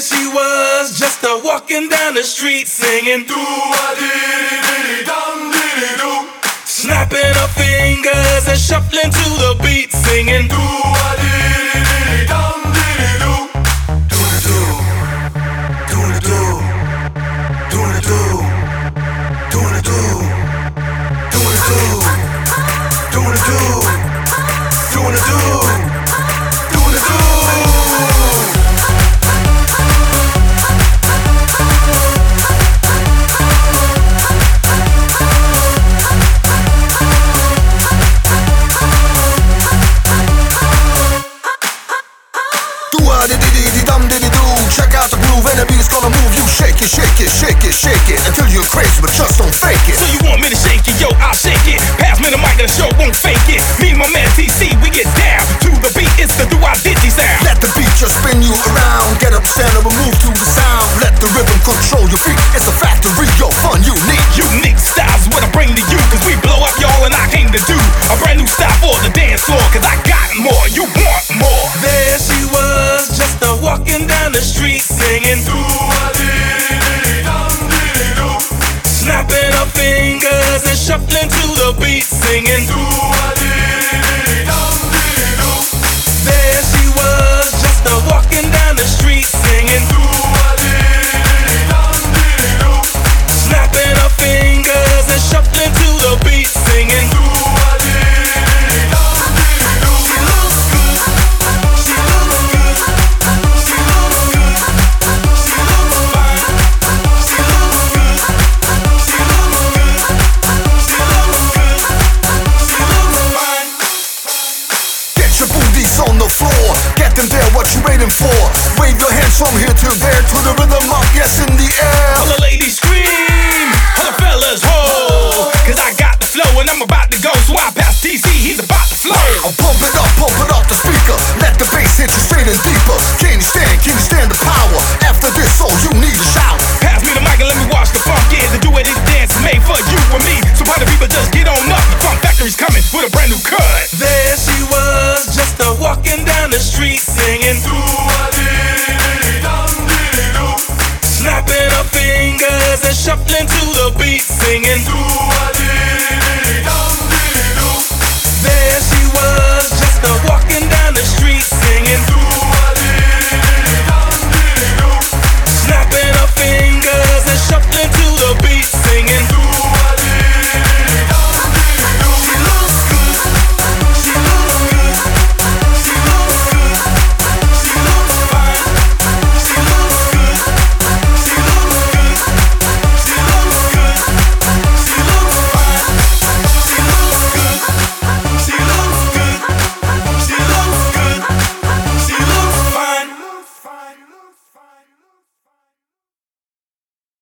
There she was, just a walking down the street singing do-a-dee-dee-dee-dum-dee-dee-doo, snapping her fingers and shuffling to the beat singing do-a-dee-dee-dee-dum-dee-dee-doo, do-a-doo, do-a-doo, do-a-doo, do-a-doo, do-a-doo, do-a-doo, do-a-doo. Check out the groove and the beat's gonna move you. Shake it, shake it, shake it, shake it until you're crazy, but just don't fake it. So you want me to shake it? Yo, I'll shake it. Pass me the mic and the show won't fake it. Me and my man TC, we get down to the beat. It's the do-I-diddy sound. Let the beat just spin you around. Get up, stand up, and move to the sound. Let the rhythm control your feet. It's a factory, yo, fun, unique. Unique styles what I bring to you, cause we blow up y'all and I came to do a brand new style for the dance floor, cause I got more, you want more. There she was, just a walking down the street singing do-a-dee-dee-dum-dee-dee-doo, snapping her fingers and shuffling to the beat singing do-a-dee-dee-dum-dee-dee-doo. There she was, just a walking down the street singing do-a-dee-dee-dum-dee-dee-doo, snapping her fingers and shuffling to the beat singing do-a-dee-dee-dum-dee-dee-doo. She looks good, she looks good, she looks good, she looks fine, she looks good, she looks good, she looks good, she looks fine. Get your booties on the floor. Get them there, what you waiting for? Wave your hands from here to there to the rhythm of yes in the air. All the ladies scream, all the fellas ho, cause I got the flow and I'm about to go, so I pass DC, he's about to flow. I'll pump it up the speaker. Let the bass hit you straight and deeper. Can you stand the power? After this song you need a shout. Pass me the mic and let me watch the funk. Yeah, the do-it dance is made for you and me, so party people just get on up. The Funk Factory's coming with a brand new cut. There she was, just a walking down the street singing do-a-dee-dee-dum-dee-dee-doo, snapping her fingers and shuffling to the beat singing do